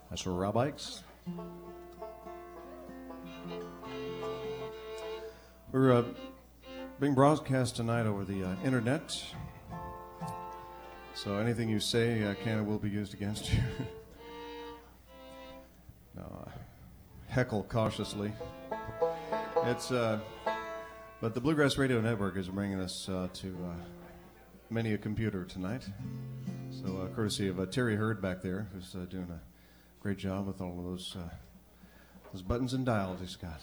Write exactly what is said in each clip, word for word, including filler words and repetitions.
That's for Rob Ikes. We're uh, being broadcast tonight over the uh, internet. So anything you say uh, can and will be used against you. No, uh, heckle cautiously. It's, uh, but the Bluegrass Radio Network is bringing us uh, to uh, many a computer tonight. So uh, courtesy of uh, Terry Hurd back there, who's uh, doing a great job with all of those uh, those buttons and dials he's got.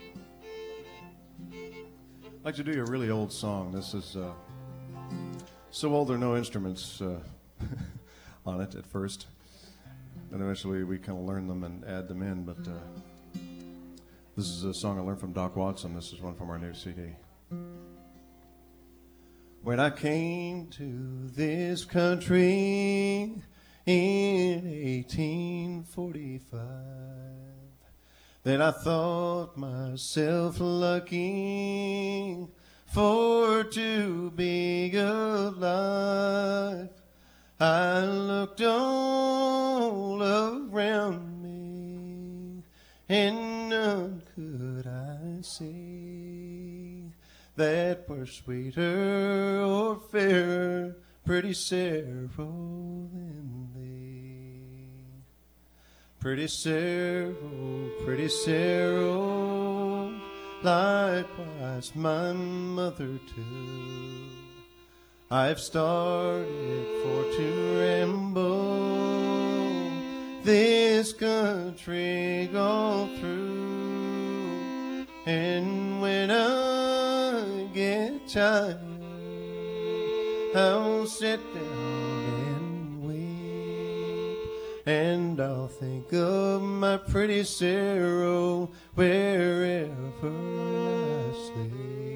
I'd like to do a really old song. This is uh, so old there are no instruments uh, on it at first. And eventually we kind of learn them and add them in. But uh, this is a song I learned from Doc Watson. This is one from our new C D. When I came to this country in eighteen forty-five, then I thought myself lucky for to be alive. I looked all around me, and none could I see that were sweeter or fairer, pretty Sarah than thee. Pretty Sarah, pretty Sarah, likewise my mother too. I've started for to ramble this country all through, and when I get tired, I'll sit down and weep, and I'll think of my pretty Sarah wherever I sleep.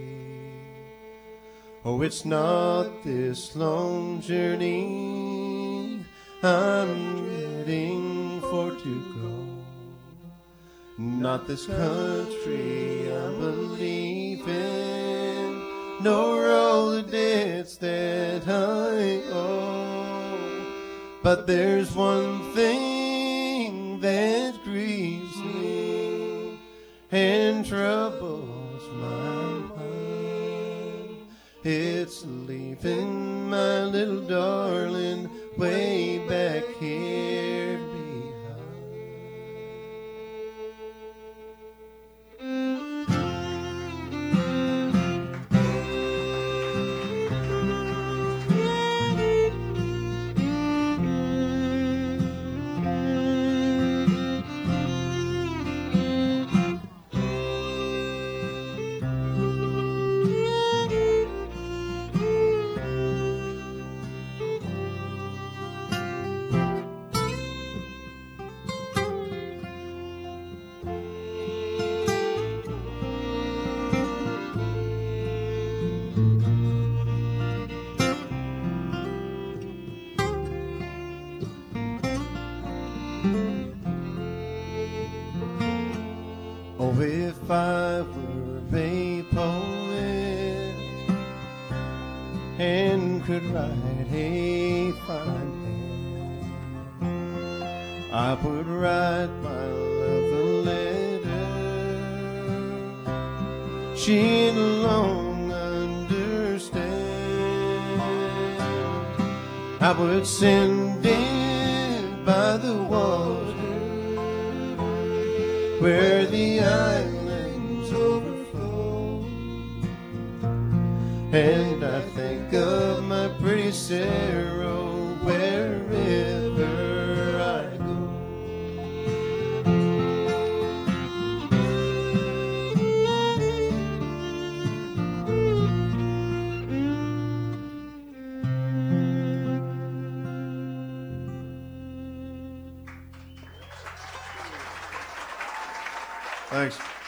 Oh, it's not this long journey I'm heading for to go, not this country I believe in, nor all the debts that I owe. But there's one thing that grieves me and troubles my mind. It's leaving my little darling way back here behind. Oh, if I were a poet and could write a fine hand, I would write my love a letter she'd long understand. I would send it by the water where the islands overflow, and I think of my pretty Sarah wherever I go. Thanks.